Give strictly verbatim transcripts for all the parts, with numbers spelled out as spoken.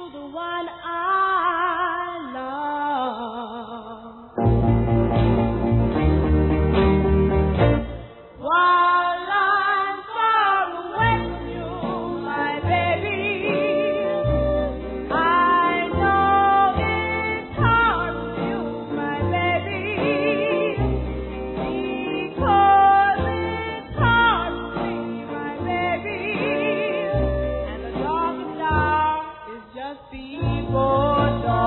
the one I love. While I'm far away from you, my baby, I know it's hard for you, my baby, because it's hard for me, my baby, and the darkest hour is just before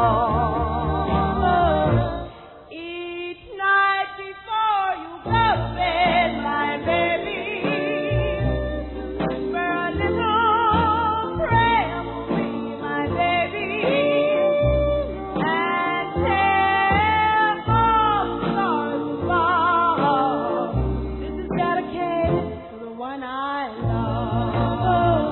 dawn. Each night before you go to bed, my baby, whisper a little prayer for me, my baby, and tell all the stars above. This is dedicated to the one I love.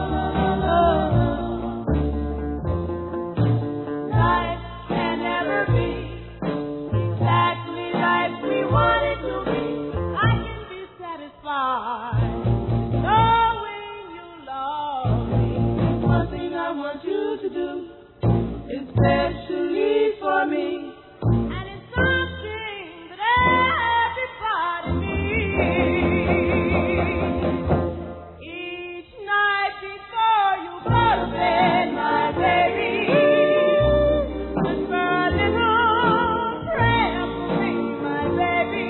Life can never be exactly like we want it to be. I can be satisfied knowing you love me. One thing I want you to do, especially for me, and it's something that everybody needs. Each night before you go to bed, my baby, whisper a little prayer for me, my baby,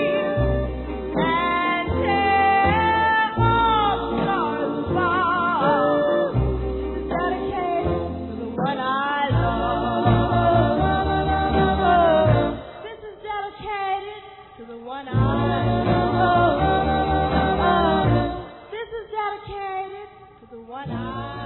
and tell all the stars above. This is dedicated to the one I love. This is dedicated to the one I love. This is dedicated to the one I